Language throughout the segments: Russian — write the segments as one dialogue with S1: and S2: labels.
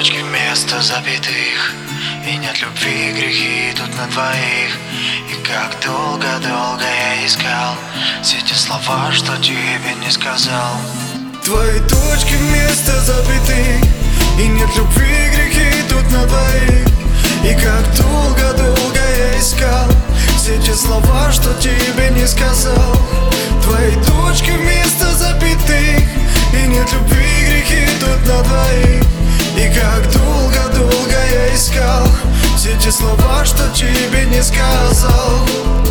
S1: точки вместо запятых, и нет любви, грехи тут на двоих. И как долго-долго я искал все те слова, что тебе не сказал.
S2: Твои точки вместо запятых, и нет любви, грехи тут на двоих. И как долго-долго я искал все те слова, что тебе не сказал. Твои точки вместо запятых, и нет любви, грехи тут на двоих. И как долго-долго я искал все те слова, что тебе не сказал.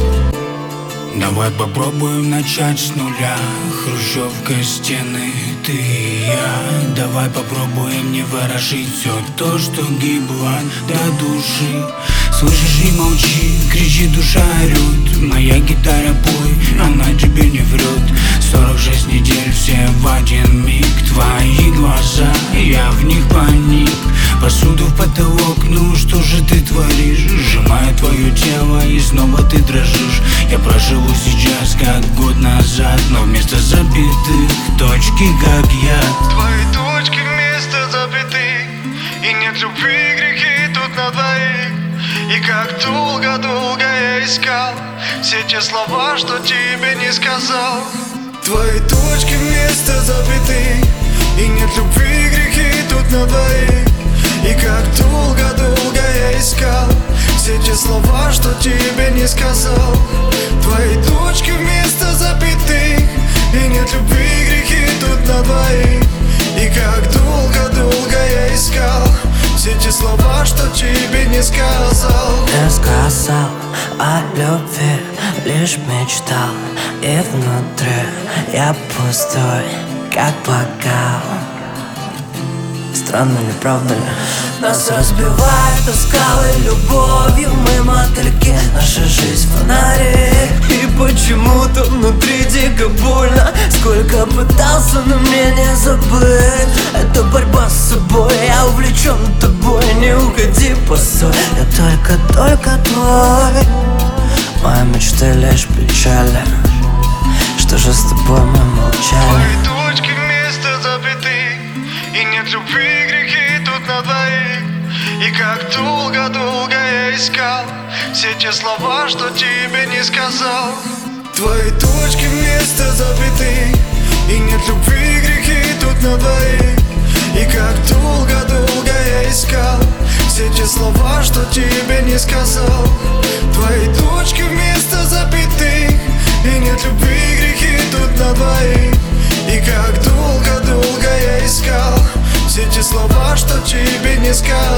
S3: Давай попробуем начать с нуля. Хрущевка, стены, ты и я. Давай попробуем не выражить все то, что гибло до души. Слышишь, не молчи, кричи, душа орёт. Моя гитара пой, она тебе не врет. 46 недель, все в один миг. Твои глаза, я в них паник. Посуду в потолок, ну что же ты творишь? Сжимаю твое тело и снова ты дрожишь. Я проживу сейчас как год назад, но вместо запятых точки как яд.
S2: Твои точки вместо запятых, и нет любви, грехи тут на двоих. И как долго-долго я искал все те слова, что тебе не сказал. Твои точки вместо запятых, и нет любви, грехи тут на двоих. И как долго-долго я искал все те слова, что тебе не сказал. Твои точки вместо запятых, и нет любви, грехи тут на двоих. И как долго-долго я искал все те слова, что тебе не сказал.
S4: Не сказал о любви, лишь мечтал. И внутри я пустой, как бокал. Странно ли, правда ли? Нас разбивает о скалы любовью. Мы мотыльки, наша жизнь фонари. И почему-то внутри дико больно. Сколько пытался, но мне не забыть. Это борьба с собой, я увлечен тобой. Не уходи, постой, я только твой. Мои мечты лишь печали. Что же с тобой мы молчали?
S2: Твои точки вместо запятых, и нет любви, грехи тут на двоих. И как долго-долго я искал все те слова, что тебе не сказал. Твои точки вместо запятых, и нет любви, грехи тут на двоих. И как долго-долго я искал все те слова, что тебе не сказал. Твои точки вместо запятых, и нет любви, грехи тут на двоих. И как долго-долго я искал все те слова, что тебе не сказал.